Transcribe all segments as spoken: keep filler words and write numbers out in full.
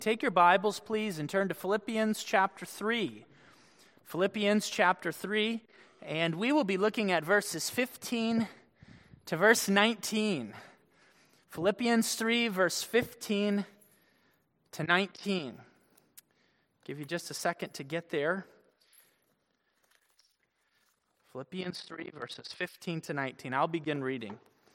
Take your Bibles, please, and turn to Philippians chapter three. Philippians chapter three, and we will be looking at verses fifteen to verse nineteen. Philippians three, verse fifteen to nineteen. Give you just a second to get there. Philippians three, verses fifteen to nineteen. I'll begin reading.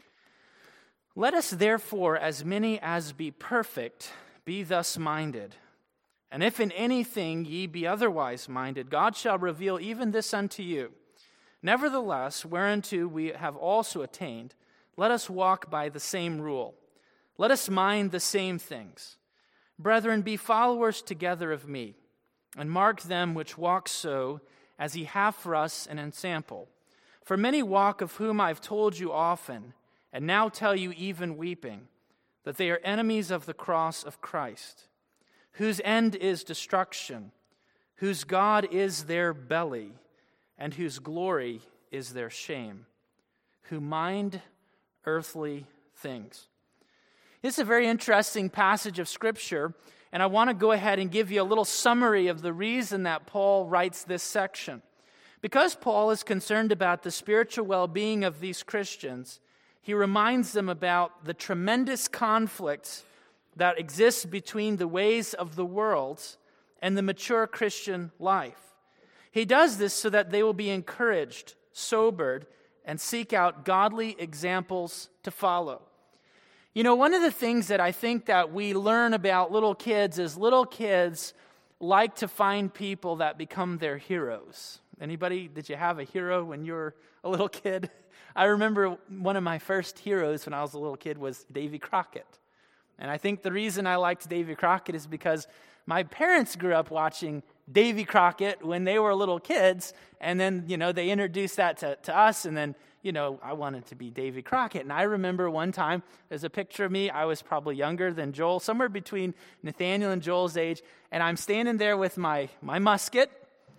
Let us therefore, as many as be perfect, be thus minded. And if in anything ye be otherwise minded, God shall reveal even this unto you. Nevertheless, whereunto we have also attained, let us walk by the same rule. Let us mind the same things. Brethren, be followers together of me, and mark them which walk so, as he hath for us an ensample. For many walk, of whom I have told you often, and now tell you even weeping, that they are enemies of the cross of Christ, whose end is destruction, whose God is their belly, and whose glory is their shame, who mind earthly things. This is a very interesting passage of Scripture, and I want to go ahead and give you a little summary of the reason that Paul writes this section. Because Paul is concerned about the spiritual well-being of these Christians, he reminds them about the tremendous conflict that exists between the ways of the world and the mature Christian life. He does this so that they will be encouraged, sobered, and seek out godly examples to follow. You know, one of the things that I think that we learn about little kids is little kids like to find people that become their heroes. Anybody, did you have a hero when you were a little kid? I remember one of my first heroes when I was a little kid was Davy Crockett. And I think the reason I liked Davy Crockett is because my parents grew up watching Davy Crockett when they were little kids, and then, you know, they introduced that to, to us, and then, you know, I wanted to be Davy Crockett. And I remember one time, there's a picture of me, I was probably younger than Joel, somewhere between Nathaniel and Joel's age, and I'm standing there with my, my musket,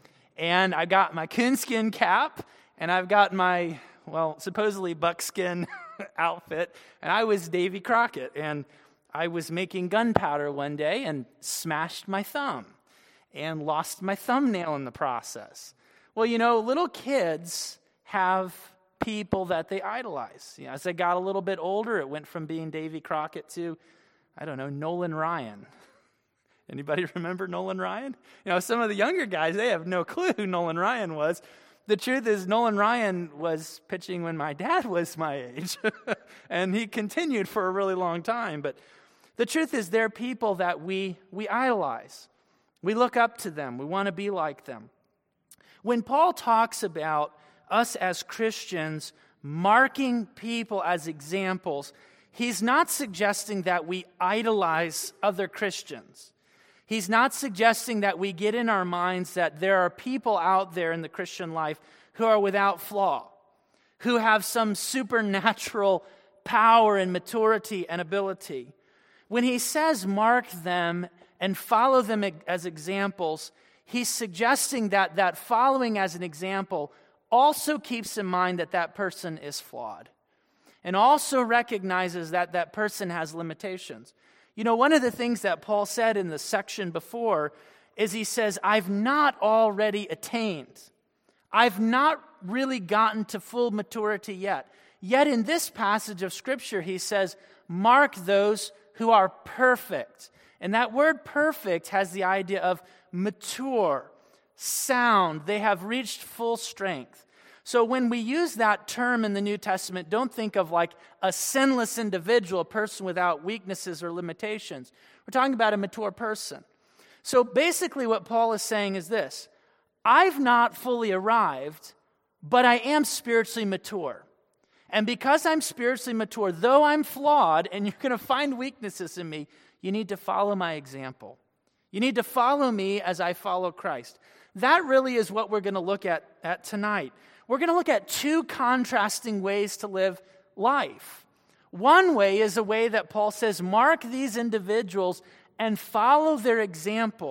and I got my coonskin cap, and I've got my, well, supposedly buckskin outfit, and I was Davy Crockett, and I was making gunpowder one day and smashed my thumb and lost my thumbnail in the process. Well, you know, little kids have people that they idolize. You know, as I got a little bit older, it went from being Davy Crockett to, I don't know, Nolan Ryan. Anybody remember Nolan Ryan? You know, some of the younger guys, they have no clue who Nolan Ryan was. The truth is, Nolan Ryan was pitching when my dad was my age, and he continued for a really long time. But the truth is, they're people that we we idolize. We look up to them. We want to be like them. When Paul talks about us as Christians marking people as examples, he's not suggesting that we idolize other Christians. He's not suggesting that we get in our minds that there are people out there in the Christian life who are without flaw, who have some supernatural power and maturity and ability. When he says mark them and follow them as examples, he's suggesting that that following as an example also keeps in mind that that person is flawed and also recognizes that that person has limitations. You know, one of the things that Paul said in the section before is he says, I've not already attained. I've not really gotten to full maturity yet. Yet in this passage of Scripture, he says, mark those who are perfect. And that word perfect has the idea of mature, sound. They have reached full strength. So when we use that term in the New Testament, don't think of like a sinless individual, a person without weaknesses or limitations. We're talking about a mature person. So basically what Paul is saying is this: I've not fully arrived, but I am spiritually mature. And because I'm spiritually mature, though I'm flawed, and you're going to find weaknesses in me, you need to follow my example. You need to follow me as I follow Christ. That really is what we're going to look at, at tonight. We're going to look at two contrasting ways to live life. One way is a way that Paul says, mark these individuals and follow their example.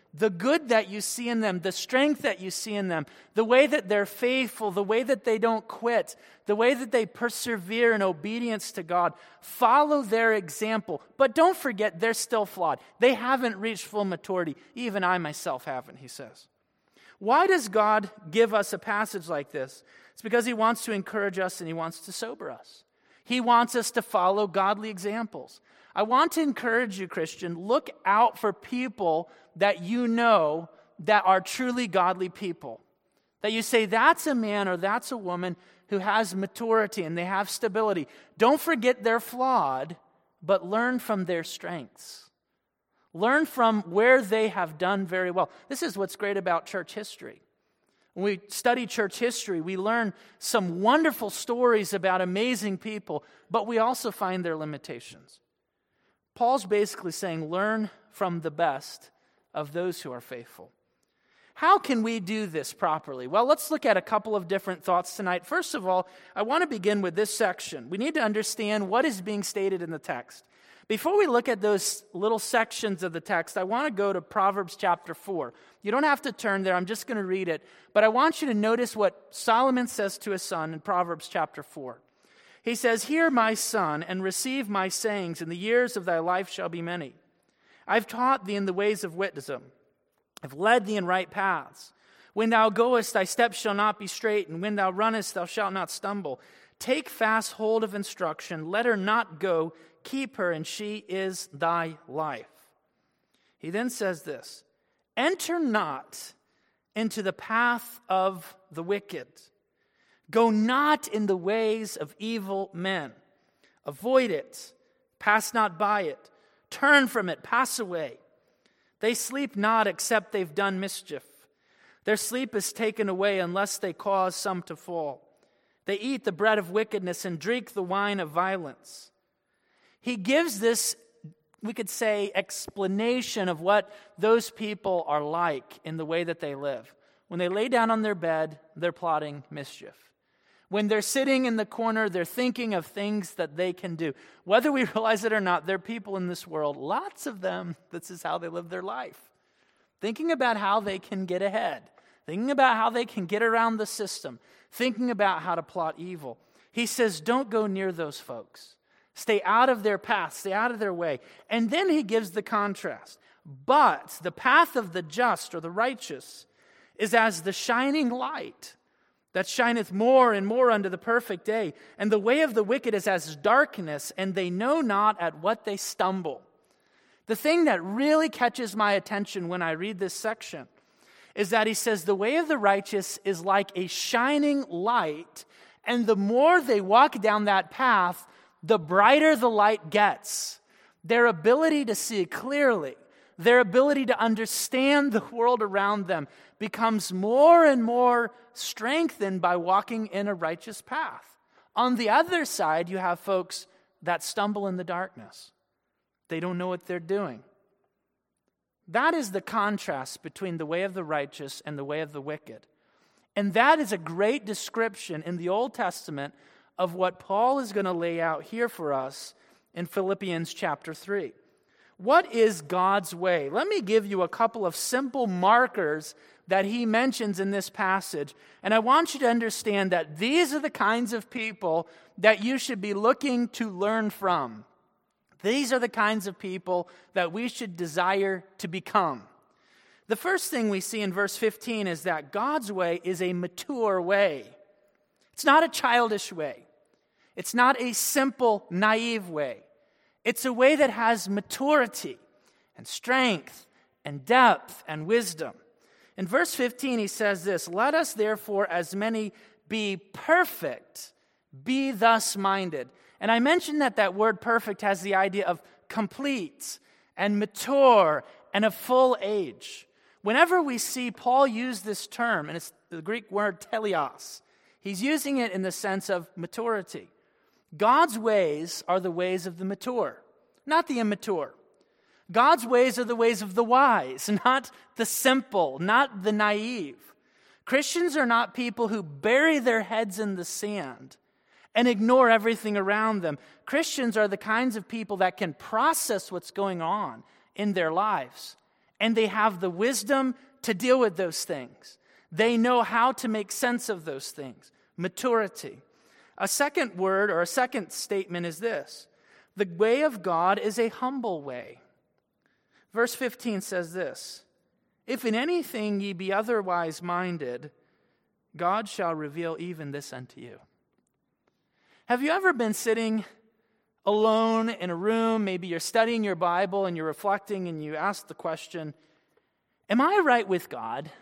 the good that you see in them, the strength that you see in them, the way that they're faithful, the way that they don't quit, the way that they persevere in obedience to God. Follow their example. But don't forget, they're still flawed. They haven't reached full maturity. Even I myself haven't, he says. Why does God give us a passage like this? It's because he wants to encourage us and he wants to sober us. He wants us to follow godly examples. I want to encourage you, Christian, look out for people that you know that are truly godly people. That you say, that's a man or that's a woman who has maturity and they have stability. Don't forget they're flawed, but learn from their strengths. Learn from where they have done very well. This is what's great about church history. When we study church history, we learn some wonderful stories about amazing people, but we also find their limitations. Paul's basically saying, learn from the best of those who are faithful. How can we do this properly? Well, let's look at a couple of different thoughts tonight. First of all, I want to begin with this section. We need to understand what is being stated in the text. Before we look at those little sections of the text, I want to go to Proverbs chapter four. You don't have to turn there, I'm just going to read it. But I want you to notice what Solomon says to his son in Proverbs chapter four. He says, "Hear, my son, and receive my sayings, and the years of thy life shall be many. I've taught thee in the ways of wisdom. I've led thee in right paths. When thou goest, thy steps shall not be straight, and when thou runnest, thou shalt not stumble. Take fast hold of instruction, let her not go, keep her, and she is thy life." He then says this, "Enter not into the path of the wicked. Go not in the ways of evil men. Avoid it. Pass not by it. Turn from it. Pass away. They sleep not except they've done mischief. Their sleep is taken away unless they cause some to fall. They eat the bread of wickedness and drink the wine of violence." He gives this, we could say, explanation of what those people are like in the way that they live. When they lay down on their bed, they're plotting mischief. When they're sitting in the corner, they're thinking of things that they can do. Whether we realize it or not, there are people in this world, lots of them, this is how they live their life. Thinking about how they can get ahead. Thinking about how they can get around the system. Thinking about how to plot evil. He says, don't go near those folks. Stay out of their path. Stay out of their way. And then he gives the contrast. But the path of the just or the righteous is as the shining light that shineth more and more unto the perfect day. And the way of the wicked is as darkness, and they know not at what they stumble. The thing that really catches my attention when I read this section is that he says the way of the righteous is like a shining light, and the more they walk down that path, the brighter the light gets. Their ability to see clearly, their ability to understand the world around them becomes more and more strengthened by walking in a righteous path. On the other side, you have folks that stumble in the darkness. They don't know what they're doing. That is the contrast between the way of the righteous and the way of the wicked. And that is a great description in the Old Testament of what Paul is going to lay out here for us in Philippians chapter three. What is God's way? Let me give you a couple of simple markers that he mentions in this passage. And I want you to understand that these are the kinds of people that you should be looking to learn from. These are the kinds of people that we should desire to become. The first thing we see in verse fifteen is that God's way is a mature way. It's not a childish way. It's not a simple, naive way. It's a way that has maturity and strength and depth and wisdom. In verse fifteen, he says this, "Let us therefore as many be perfect, be thus minded." And I mentioned that that word perfect has the idea of complete and mature and of full age. Whenever we see Paul use this term, and it's the Greek word teleos, he's using it in the sense of maturity. God's ways are the ways of the mature, not the immature. God's ways are the ways of the wise, not the simple, not the naive. Christians are not people who bury their heads in the sand and ignore everything around them. Christians are the kinds of people that can process what's going on in their lives and they have the wisdom to deal with those things. They know how to make sense of those things. Maturity. A second word or a second statement is this: the way of God is a humble way. Verse fifteen says this: if in anything ye be otherwise minded, God shall reveal even this unto you. Have you ever been sitting alone in a room, maybe you're studying your Bible and you're reflecting and you ask the question, am I right with God?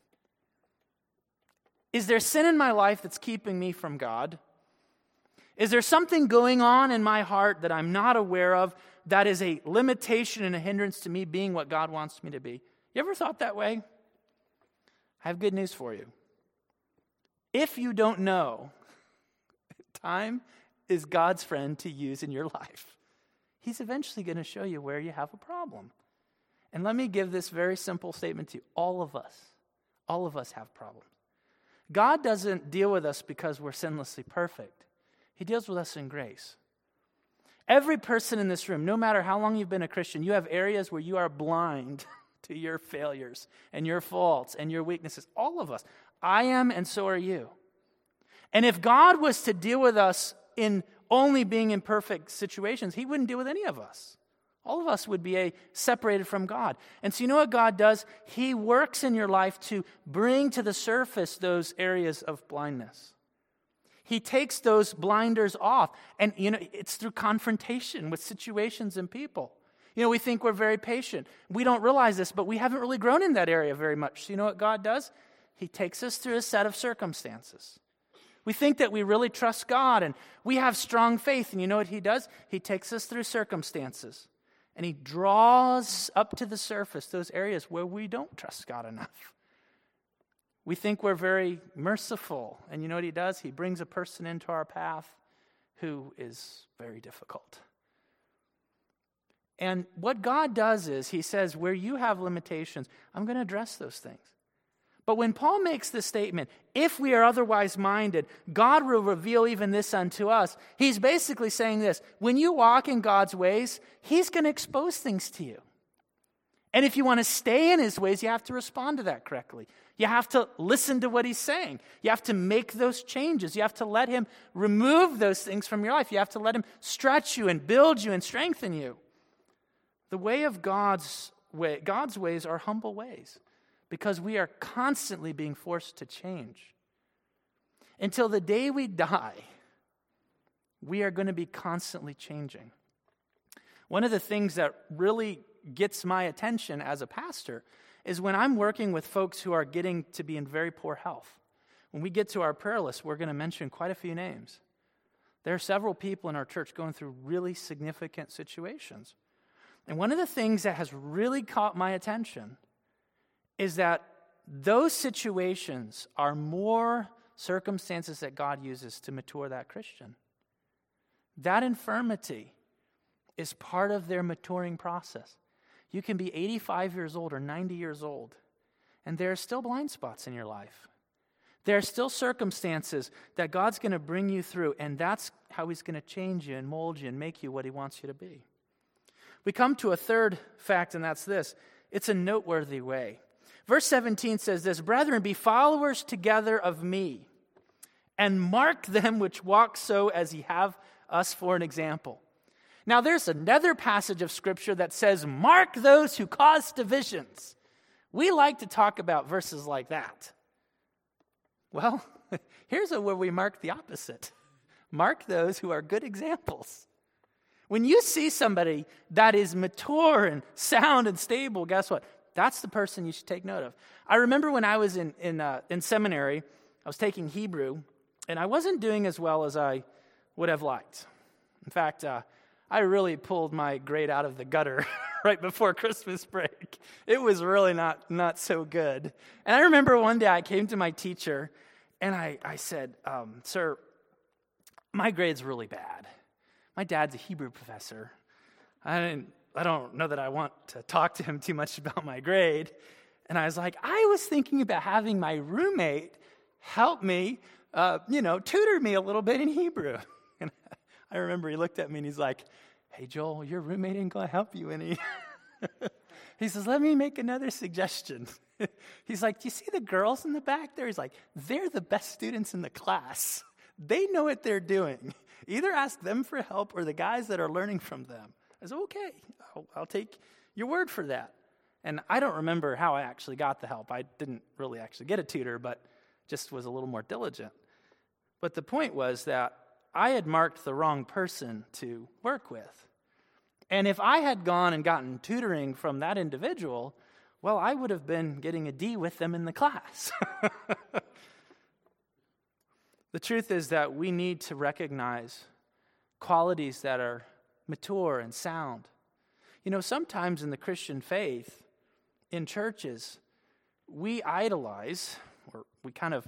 Is there sin in my life that's keeping me from God? Is there something going on in my heart that I'm not aware of that is a limitation and a hindrance to me being what God wants me to be? You ever thought that way? I have good news for you. If you don't know, time is God's friend to use in your life. He's eventually going to show you where you have a problem. And let me give this very simple statement to you. All of us, all of us have problems. God doesn't deal with us because we're sinlessly perfect. He deals with us in grace. Every person in this room, no matter how long you've been a Christian, you have areas where you are blind to your failures and your faults and your weaknesses. All of us. I am, and so are you. And if God was to deal with us in only being in perfect situations, he wouldn't deal with any of us. All of us would be a, separated from God. And so you know what God does? He works in your life to bring to the surface those areas of blindness. He takes those blinders off. And, you know, it's through confrontation with situations and people. You know, we think we're very patient. We don't realize this, but we haven't really grown in that area very much. So you know what God does? He takes us through a set of circumstances. We think that we really trust God and we have strong faith. And you know what he does? He takes us through circumstances. And he draws up to the surface those areas where we don't trust God enough. We think we're very merciful. And you know what he does? He brings a person into our path who is very difficult. And what God does is he says, where you have limitations, I'm going to address those things. But when Paul makes this statement, if we are otherwise minded, God will reveal even this unto us. He's basically saying this: when you walk in God's ways, he's going to expose things to you. And if you want to stay in his ways, you have to respond to that correctly. You have to listen to what he's saying. You have to make those changes. You have to let him remove those things from your life. You have to let him stretch you and build you and strengthen you. The way of God's way, God's ways are humble ways, because we are constantly being forced to change. Until the day we die, we are going to be constantly changing. One of the things that really gets my attention as a pastor is when I'm working with folks who are getting to be in very poor health. When we get to our prayer list, we're going to mention quite a few names. There are several people in our church going through really significant situations. And one of the things that has really caught my attention is that those situations are more circumstances that God uses to mature that Christian. That infirmity is part of their maturing process. You can be eighty-five years old or ninety years old, and there are still blind spots in your life. There are still circumstances that God's going to bring you through, and that's how he's going to change you and mold you and make you what he wants you to be. We come to a third fact, and that's this: it's a noteworthy way. Verse seventeen says this: brethren, be followers together of me, and mark them which walk so as ye have us for an example. Now there's another passage of Scripture that says, mark those who cause divisions. We like to talk about verses like that. Well, here's a where we mark the opposite. Mark those who are good examples. When you see somebody that is mature and sound and stable, guess what? That's the person you should take note of. I remember when I was in in, uh, in seminary, I was taking Hebrew, and I wasn't doing as well as I would have liked. In fact, uh, I really pulled my grade out of the gutter right before Christmas break. It was really not, not so good. And I remember one day I came to my teacher, and I, I said, um, sir, my grade's really bad. My dad's a Hebrew professor. I didn't I don't know that I want to talk to him too much about my grade. And I was like, I was thinking about having my roommate help me, uh, you know, tutor me a little bit in Hebrew. And I remember he looked at me and he's like, hey, Joel, your roommate ain't going to help you any. he says, let me make another suggestion. He's like, do you see the girls in the back there? He's like, they're the best students in the class. They know what they're doing. Either ask them for help or the guys that are learning from them. I said, okay, I'll, I'll take your word for that. And I don't remember how I actually got the help. I didn't really actually get a tutor, but just was a little more diligent. But the point was that I had marked the wrong person to work with. And if I had gone and gotten tutoring from that individual, well, I would have been getting a D with them in the class. The truth is that we need to recognize qualities that are mature and sound. You know, sometimes in the Christian faith, in churches, we idolize, or we kind of,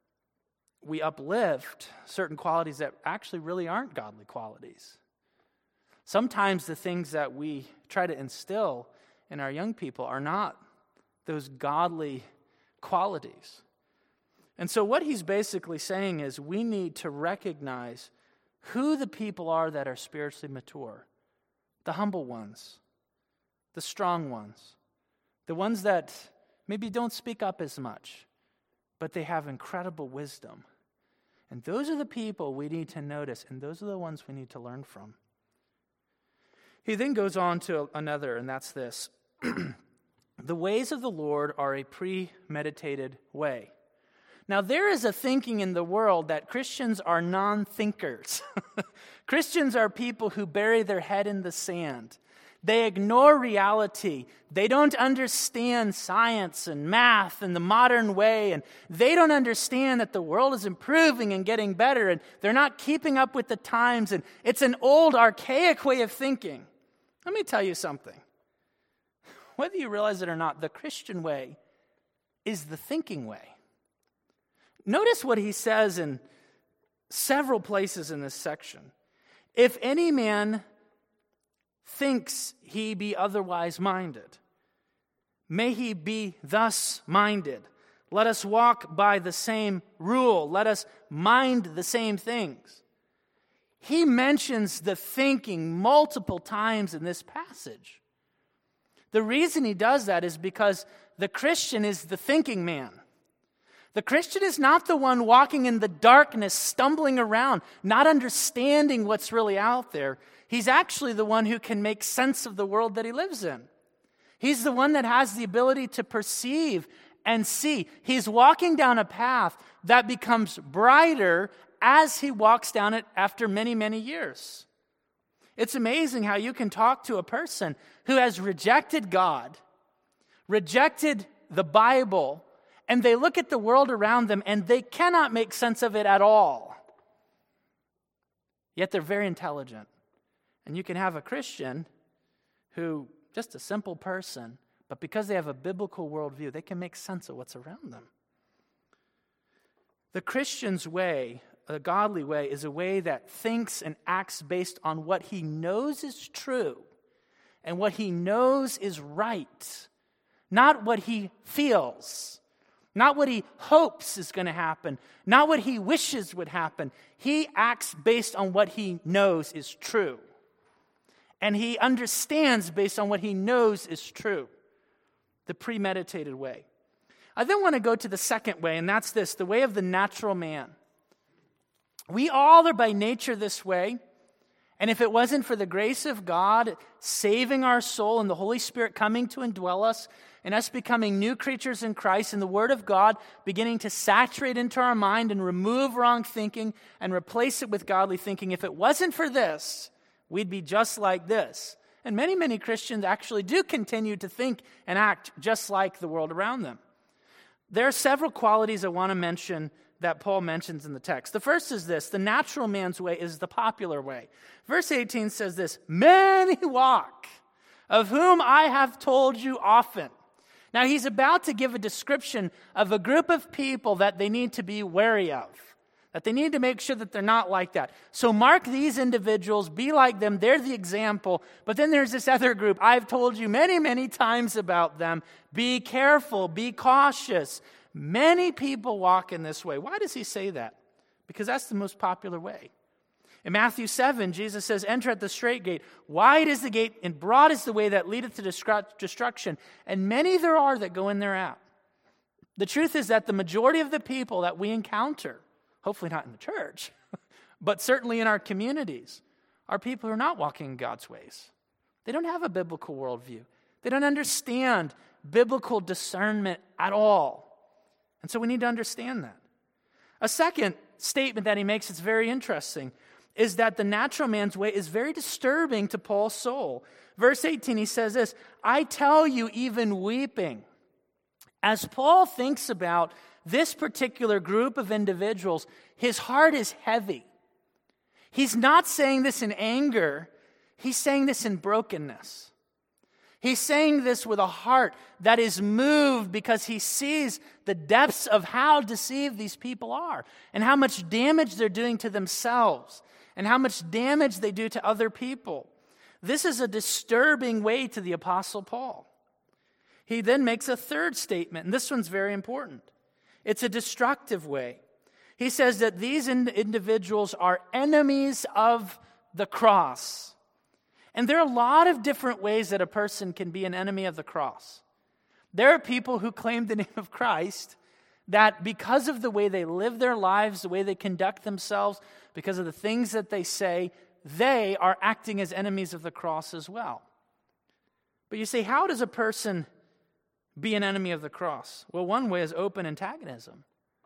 we uplift certain qualities that actually really aren't godly qualities. Sometimes the things that we try to instill in our young people are not those godly qualities. And so what he's basically saying is we need to recognize who the people are that are spiritually mature. The humble ones, the strong ones, the ones that maybe don't speak up as much, but they have incredible wisdom. And those are the people we need to notice, and those are the ones we need to learn from. He then goes on to another, and that's this. The ways of the Lord are a premeditated way. Now, there is a thinking in the world that Christians are non-thinkers. Christians are people who bury their head in the sand. They ignore reality. They don't understand science and math and the modern way, and they don't understand that the world is improving and getting better, and they're not keeping up with the times, and it's an old, archaic way of thinking. Let me tell you something. Whether you realize it or not, the Christian way is the thinking way. Notice what he says in several places in this section. If any man thinks he be otherwise minded, may he be thus minded. Let us walk by the same rule. Let us mind the same things. He mentions the thinking multiple times in this passage. The reason he does that is because the Christian is the thinking man. The Christian is not the one walking in the darkness, stumbling around, not understanding what's really out there. He's actually the one who can make sense of the world that he lives in. He's the one that has the ability to perceive and see. He's walking down a path that becomes brighter as he walks down it after many, many years. It's amazing how you can talk to a person who has rejected God, rejected the Bible, and they look at the world around them and they cannot make sense of it at all. Yet they're very intelligent. And you can have a Christian who, just a simple person, but because they have a biblical worldview, they can make sense of what's around them. The Christian's way, the godly way, is a way that thinks and acts based on what he knows is true and what he knows is right, not what he feels. Not what he hopes is going to happen. Not what he wishes would happen. He acts based on what he knows is true. And he understands based on what he knows is true. The premeditated way. I then want to go to the second way, and that's this, the way of the natural man. We all are by nature this way. And if it wasn't for the grace of God saving our soul and the Holy Spirit coming to indwell us and us becoming new creatures in Christ and the Word of God beginning to saturate into our mind and remove wrong thinking and replace it with godly thinking, if it wasn't for this, we'd be just like this. And many, many Christians actually do continue to think and act just like the world around them. There are several qualities I want to mention that Paul mentions in the text. The first is this: the natural man's way is the popular way. Verse eighteen says this: many walk, of whom I have told you often. Now he's about to give a description of a group of people that they need to be wary of, that they need to make sure that they're not like that. So mark these individuals, be like them, they're the example. But then there's this other group. I've told you many, many times about them. Be careful, be cautious. Many people walk in this way. Why does he say that? Because that's the most popular way. In Matthew seven, Jesus says, enter at the straight gate. Wide is the gate, and broad is the way that leadeth to destruction, and many there are that go in thereat. The truth is that the majority of the people that we encounter, hopefully not in the church, but certainly in our communities, are people who are not walking in God's ways. They don't have a biblical worldview. They don't understand biblical discernment at all. And so we need to understand that. A second statement that he makes that's very interesting is that the natural man's way is very disturbing to Paul's soul. Verse eighteen, he says this, I tell you, even weeping. As Paul thinks about this particular group of individuals, his heart is heavy. He's not saying this in anger. He's saying this in brokenness. He's saying this with a heart that is moved because he sees the depths of how deceived these people are and how much damage they're doing to themselves and how much damage they do to other people. This is a disturbing way to the Apostle Paul. He then makes a third statement, and this one's very important. It's a destructive way. He says that these individuals are enemies of the cross. And there are a lot of different ways that a person can be an enemy of the cross. There are people who claim the name of Christ that because of the way they live their lives, the way they conduct themselves, because of the things that they say, they are acting as enemies of the cross as well. But you say, how does a person be an enemy of the cross? Well, one way is open antagonism.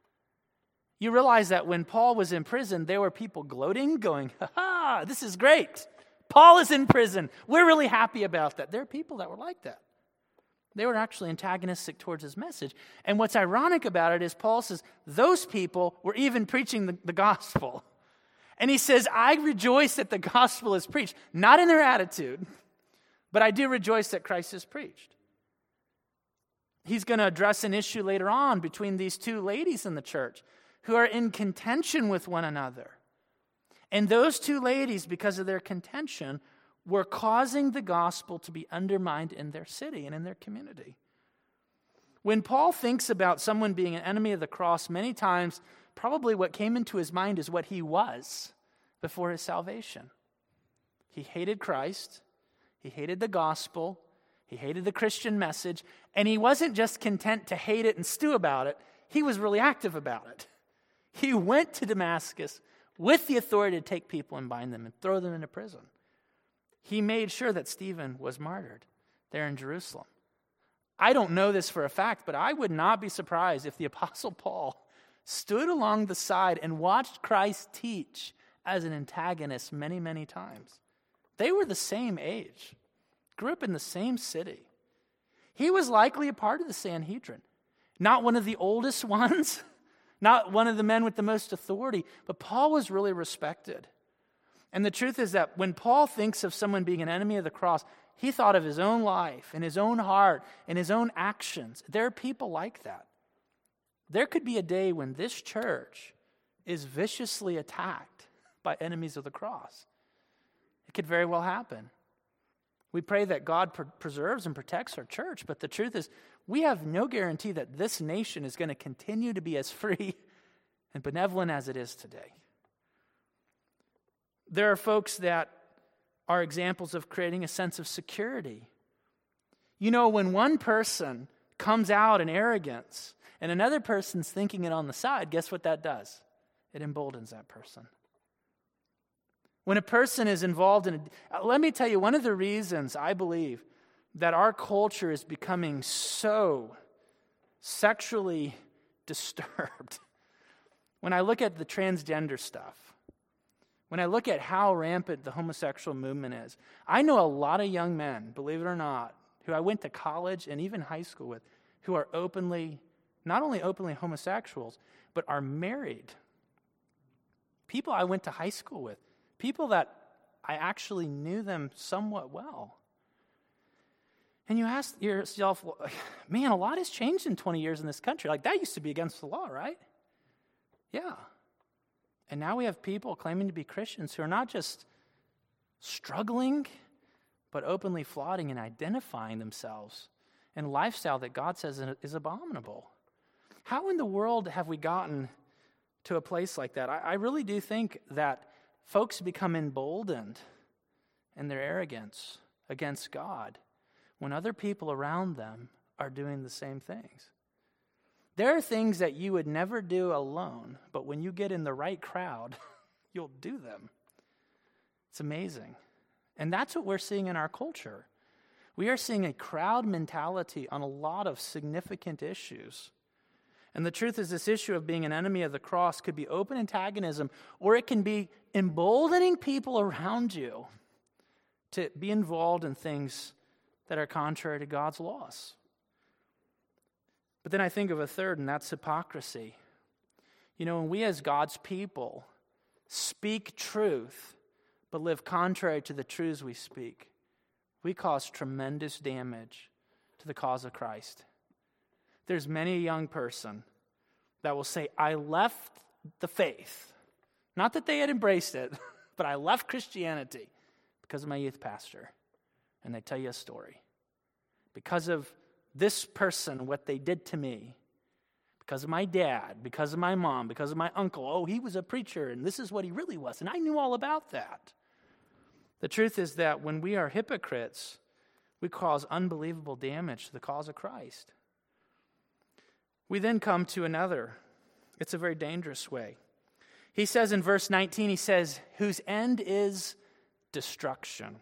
You realize that when Paul was in prison, there were people gloating, going, ha ha, this is great. Paul is in prison. We're really happy about that. There are people that were like that. They were actually antagonistic towards his message. And what's ironic about it is Paul says, those people were even preaching the, the gospel. And he says, I rejoice that the gospel is preached. Not in their attitude, but I do rejoice that Christ is preached. He's going to address an issue later on between these two ladies in the church who are in contention with one another. And those two ladies, because of their contention, were causing the gospel to be undermined in their city and in their community. When Paul thinks about someone being an enemy of the cross, many times, probably what came into his mind is what he was before his salvation. He hated Christ. He hated the gospel. He hated the Christian message. And he wasn't just content to hate it and stew about it. He was really active about it. He went to Damascus with the authority to take people and bind them and throw them into prison. He made sure that Stephen was martyred there in Jerusalem. I don't know this for a fact, but I would not be surprised if the Apostle Paul stood along the side and watched Christ teach as an antagonist many, many times. They were the same age, grew up in the same city. He was likely a part of the Sanhedrin, not one of the oldest ones, not one of the men with the most authority, but Paul was really respected. And the truth is that when Paul thinks of someone being an enemy of the cross, he thought of his own life and his own heart and his own actions. There are people like that. There could be a day when this church is viciously attacked by enemies of the cross. It could very well happen. We pray that God pre- preserves and protects our church, but the truth is we have no guarantee that this nation is going to continue to be as free and benevolent as it is today. There are folks that are examples of creating a sense of security. You know, when one person comes out in arrogance and another person's thinking it on the side, guess what that does? It emboldens that person. When a person is involved in a, let me tell you, one of the reasons I believe that our culture is becoming so sexually disturbed, when I look at the transgender stuff, when I look at how rampant the homosexual movement is, I know a lot of young men, believe it or not, who I went to college and even high school with, who are openly, not only openly homosexuals, but are married. People I went to high school with, people that I actually knew them somewhat well. And you ask yourself, man, a lot has changed in twenty years in this country. Like, that used to be against the law, right? Yeah. And now we have people claiming to be Christians who are not just struggling, but openly flaunting and identifying themselves in a lifestyle that God says is abominable. How in the world have we gotten to a place like that? I, I really do think that folks become emboldened in their arrogance against God when other people around them are doing the same things. There are things that you would never do alone, but when you get in the right crowd, you'll do them. It's amazing. And that's what we're seeing in our culture. We are seeing a crowd mentality on a lot of significant issues. And the truth is, this issue of being an enemy of the cross could be open antagonism, or it can be emboldening people around you to be involved in things that are contrary to God's laws. But then I think of a third, and that's hypocrisy. You know, when we as God's people speak truth, but live contrary to the truths we speak, we cause tremendous damage to the cause of Christ. There's many a young person that will say, I left the faith. Not that they had embraced it, but I left Christianity because of my youth pastor. And they tell you a story. Because of this person, what they did to me. Because of my dad, because of my mom, because of my uncle. Oh, he was a preacher, and this is what he really was. And I knew all about that. The truth is that when we are hypocrites, we cause unbelievable damage to the cause of Christ. We then come to another. It's a very dangerous way. He says in verse nineteen, he says, whose end is destruction.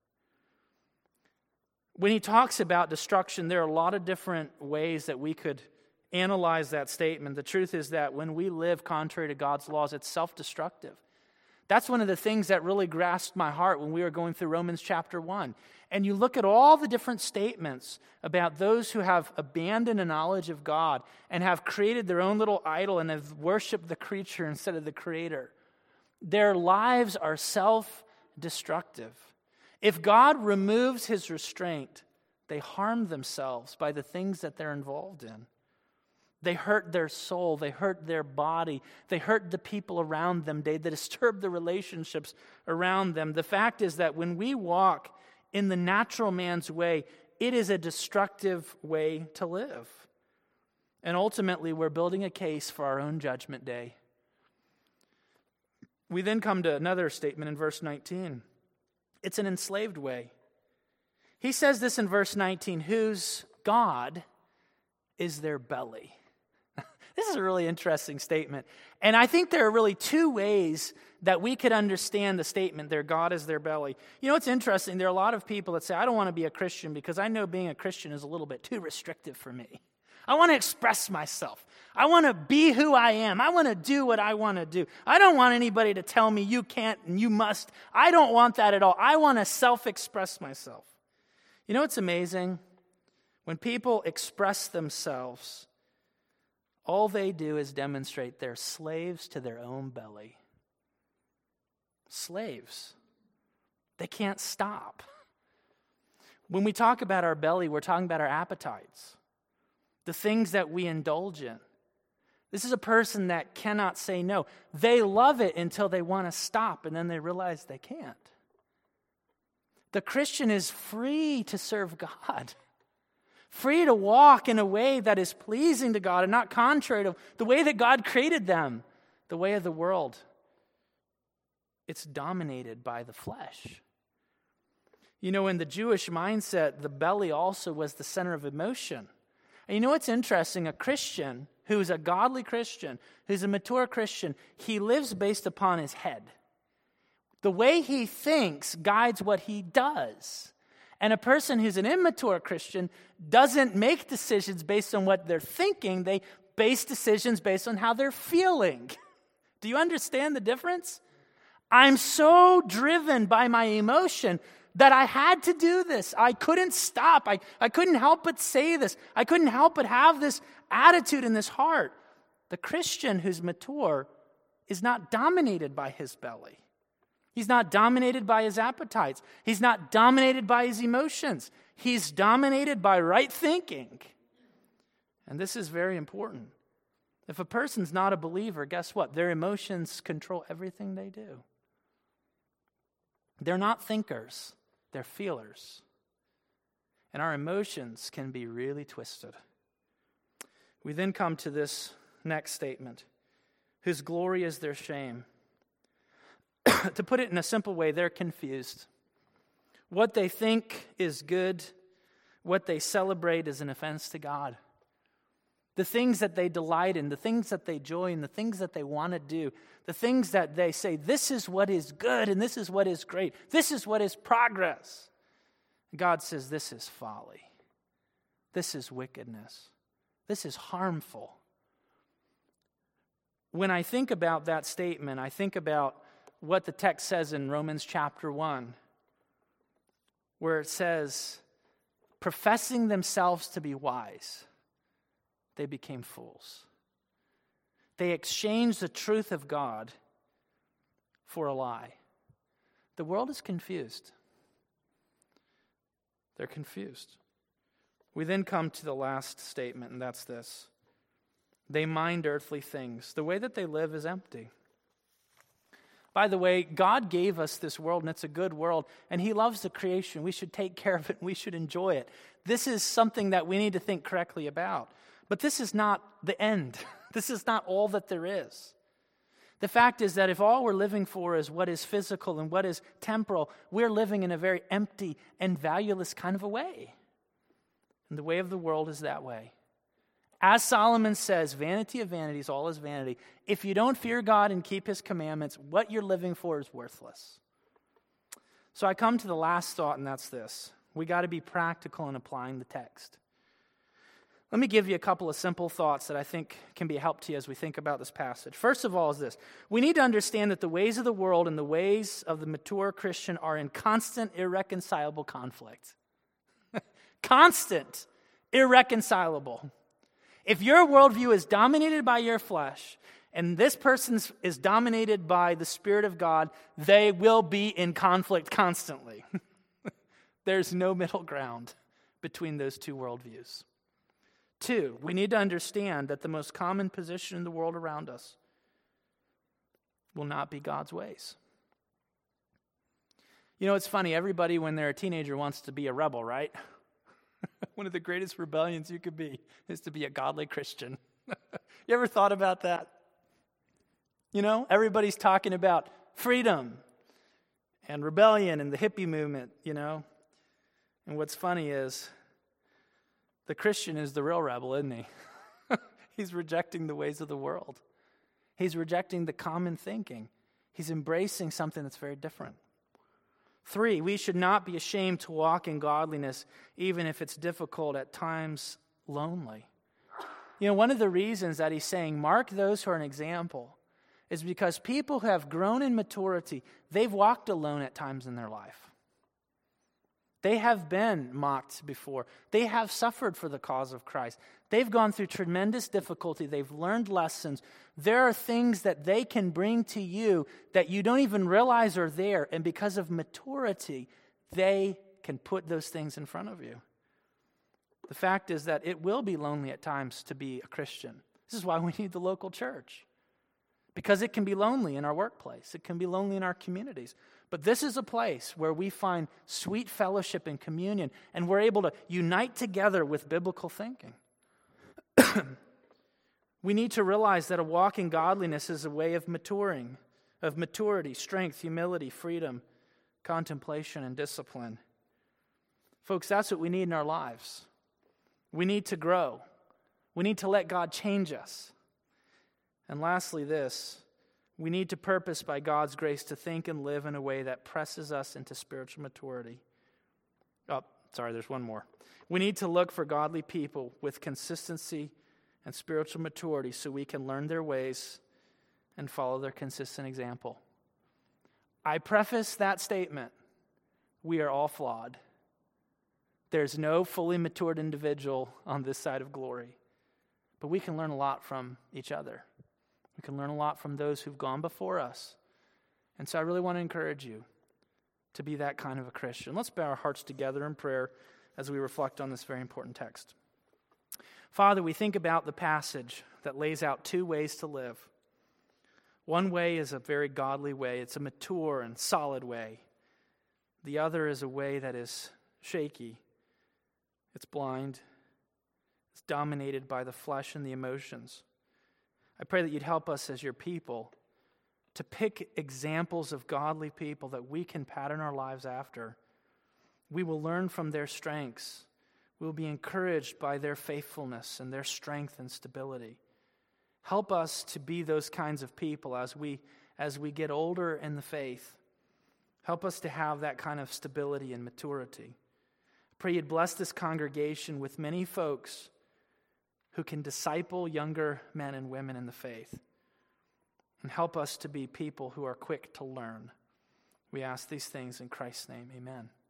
When he talks about destruction, there are a lot of different ways that we could analyze that statement. The truth is that when we live contrary to God's laws, it's self-destructive. That's one of the things that really grasped my heart when we were going through Romans chapter one. And you look at all the different statements about those who have abandoned a knowledge of God and have created their own little idol and have worshiped the creature instead of the Creator. Their lives are self-destructive. If God removes his restraint, they harm themselves by the things that they're involved in. They hurt their soul. They hurt their body. They hurt the people around them. They, they disturb the relationships around them. The fact is that when we walk in the natural man's way, it is a destructive way to live. And ultimately, we're building a case for our own judgment day. We then come to another statement in verse nineteen. It's an enslaved way. He says this in verse nineteen, whose God is their belly. This is a really interesting statement. And I think there are really two ways that we could understand the statement, their God is their belly. You know, it's interesting. There are a lot of people that say, I don't want to be a Christian because I know being a Christian is a little bit too restrictive for me. I want to express myself. I want to be who I am. I want to do what I want to do. I don't want anybody to tell me you can't and you must. I don't want that at all. I want to self-express myself. You know what's amazing? When people express themselves, all they do is demonstrate they're slaves to their own belly. Slaves. They can't stop. When we talk about our belly, we're talking about our appetites, the things that we indulge in. This is a person that cannot say no. They love it until they want to stop, and then they realize they can't. The Christian is free to serve God. Free to walk in a way that is pleasing to God and not contrary to the way that God created them, the way of the world. It's dominated by the flesh. You know, in the Jewish mindset, the belly also was the center of emotion. And you know what's interesting? A Christian who's a godly Christian, who's a mature Christian, he lives based upon his head. The way he thinks guides what he does. And a person who's an immature Christian doesn't make decisions based on what they're thinking. They base decisions based on how they're feeling. Do you understand the difference? I'm so driven by my emotion that I had to do this. I couldn't stop. I, I couldn't help but say this. I couldn't help but have this attitude in this heart. The Christian who's mature is not dominated by his belly. He's not dominated by his appetites. He's not dominated by his emotions. He's dominated by right thinking. And this is very important. If a person's not a believer, guess what? Their emotions control everything they do. They're not thinkers. They're feelers. And our emotions can be really twisted. We then come to this next statement. Whose glory is their shame. to put it in a simple way, they're confused. What they think is good, what they celebrate is an offense to God. The things that they delight in, the things that they joy in, the things that they want to do, the things that they say, this is what is good and this is what is great. This is what is progress. God says this is folly. This is wickedness. This is harmful. When I think about that statement, I think about what the text says in Romans chapter one, where it says, professing themselves to be wise, they became fools. They exchanged the truth of God for a lie. The world is confused. They're confused. We then come to the last statement, and that's this. They mind earthly things. The way that they live is empty. By the way, God gave us this world, and it's a good world, and He loves the creation. We should take care of it, and we should enjoy it. This is something that we need to think correctly about. But this is not the end. This is not all that there is. The fact is that if all we're living for is what is physical and what is temporal, we're living in a very empty and valueless kind of a way. And the way of the world is that way. As Solomon says, vanity of vanities, all is vanity. If you don't fear God and keep His commandments, what you're living for is worthless. So I come to the last thought, and that's this. We got to be practical in applying the text. Let me give you a couple of simple thoughts that I think can be a help to you as we think about this passage. First of all is this. We need to understand that the ways of the world and the ways of the mature Christian are in constant, irreconcilable conflict. Constant, irreconcilable. If your worldview is dominated by your flesh and this person is dominated by the Spirit of God, they will be in conflict constantly. There's no middle ground between those two worldviews. Two, we need to understand that the most common position in the world around us will not be God's ways. You know, it's funny, everybody when they're a teenager wants to be a rebel, right? One of the greatest rebellions you could be is to be a godly Christian. You ever thought about that? You know, everybody's talking about freedom and rebellion and the hippie movement, you know. And what's funny is the Christian is the real rebel, isn't he? He's rejecting the ways of the world. He's rejecting the common thinking. He's embracing something that's very different. Three, we should not be ashamed to walk in godliness, even if it's difficult, at times lonely. You know, one of the reasons that he's saying, mark those who are an example, is because people who have grown in maturity, they've walked alone at times in their life. They have been mocked before. They have suffered for the cause of Christ. They've gone through tremendous difficulty. They've learned lessons. There are things that they can bring to you that you don't even realize are there. And because of maturity, they can put those things in front of you. The fact is that it will be lonely at times to be a Christian. This is why we need the local church. Because it can be lonely in our workplace. It can be lonely in our communities. But this is a place where we find sweet fellowship and communion, and we're able to unite together with biblical thinking. We need to realize that a walk in godliness is a way of maturing, of maturity, strength, humility, freedom, contemplation, and discipline. Folks, that's what we need in our lives. We need to grow. We need to let God change us. And lastly, this, we need to purpose by God's grace to think and live in a way that presses us into spiritual maturity. Oh, sorry, there's one more. We need to look for godly people with consistency and spiritual maturity so we can learn their ways and follow their consistent example. I preface that statement, we are all flawed. There's no fully matured individual on this side of glory. But we can learn a lot from each other. We can learn a lot from those who've gone before us. And so I really want to encourage you to be that kind of a Christian. Let's bow our hearts together in prayer as we reflect on this very important text. Father, we think about the passage that lays out two ways to live. One way is a very godly way. It's a mature and solid way. The other is a way that is shaky. It's blind. It's dominated by the flesh and the emotions. I pray that you'd help us as your people to pick examples of godly people that we can pattern our lives after. We will learn from their strengths. We will be encouraged by their faithfulness and their strength and stability. Help us to be those kinds of people as we as we get older in the faith. Help us to have that kind of stability and maturity. I pray you'd bless this congregation with many folks who can disciple younger men and women in the faith. And help us to be people who are quick to learn. We ask these things in Christ's name. Amen.